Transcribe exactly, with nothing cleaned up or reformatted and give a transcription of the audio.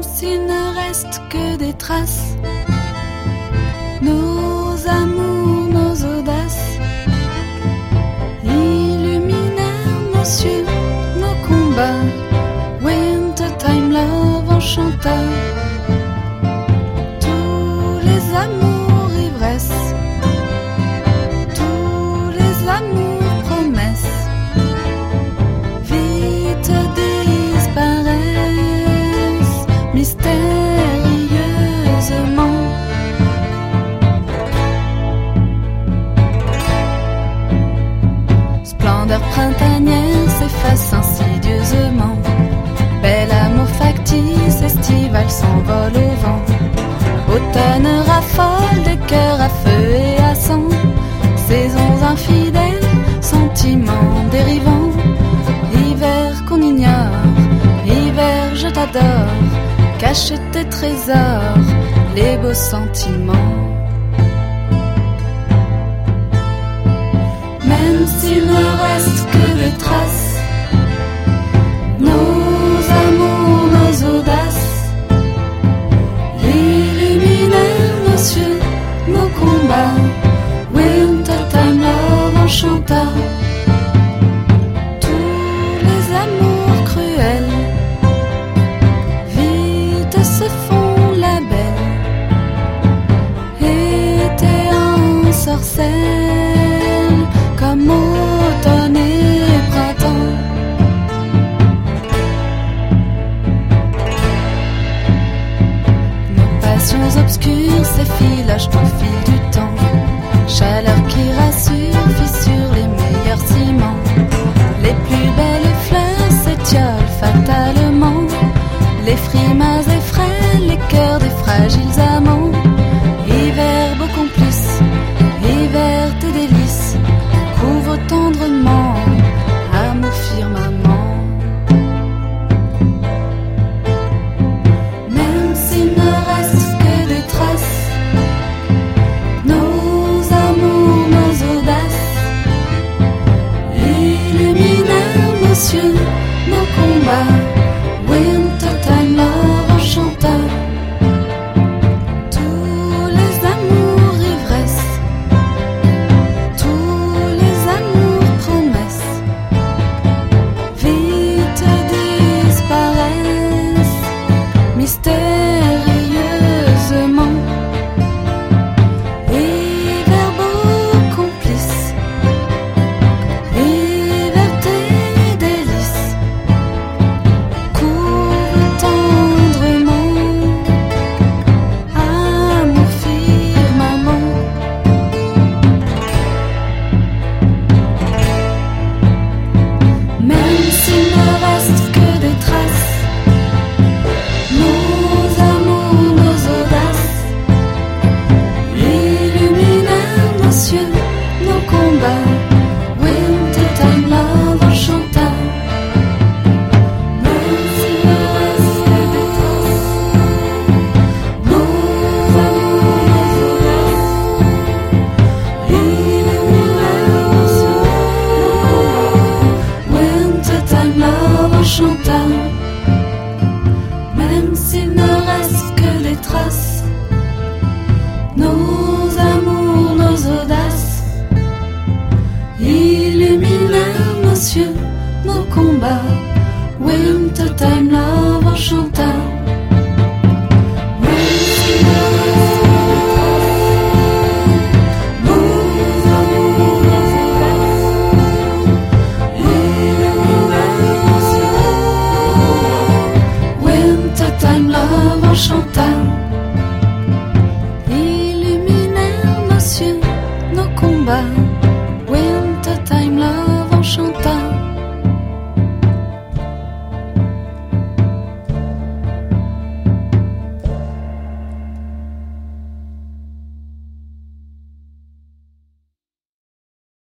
s'il ne reste que des traces, nos amours, nos audaces, illuminèrent nos cieux, nos combats. Wintertime love enchanta tous les amours ivresses, tous les amours promesses, vite disparaissent mystérieusement. Splendeur printanière s'efface insidieusement. Bel amour factice, estival s'envole au vent. Automne raffole des cœurs à feu et à sang. Saisons infidèles, sentiments dérivants. Hiver qu'on ignore, hiver je t'adore. Cache tes trésors, les beaux sentiments. Même s'il ne reste que des traces, nos amours, nos audaces, illuminèrent nos cieux, nos combats. Wintertime love enchanta tous les amours cruels, vite se font la belle, été ensorcelle comme automne et printemps. Passions obscures s'effilagent au fil du temps. Chaleur qui rassure, fissure les meilleurs ciments. Les plus belles fleurs s'étiolent fatalement. Les frimas effraient les cœurs des fragiles amants. Hiver beau complice, hiver tes délices, couvre tendrement, amour firmament. Même s'il ne reste que des traces, nos amours, nos audaces, illuminèrent nos cieux, nos combats. Wintertime love enchanta tous les amours ivresses, tous les amours promesses, vite disparaissent mystérieusement. Hiver beau complice, hiver tes délices, couvre tendrement, amour firmament. Même s'il ne reste que des traces, nos amours, nos audaces, illuminèrent nos cieux, nos combats. Wintertime love enchanta. Même s'il ne reste que des traces, nos amours, nos audaces, illuminèrent nos cieux, nos combats. Wintertime love enchanta. Même s'il ne reste que des traces, nos amours, nos audaces, illuminèrent nos cieux, nos combats. Wintertime love enchanta. Même s'il ne reste que des traces, nos amours, nos audaces, illuminèrent nos cieux, nos combats. Wintertime love enchanta.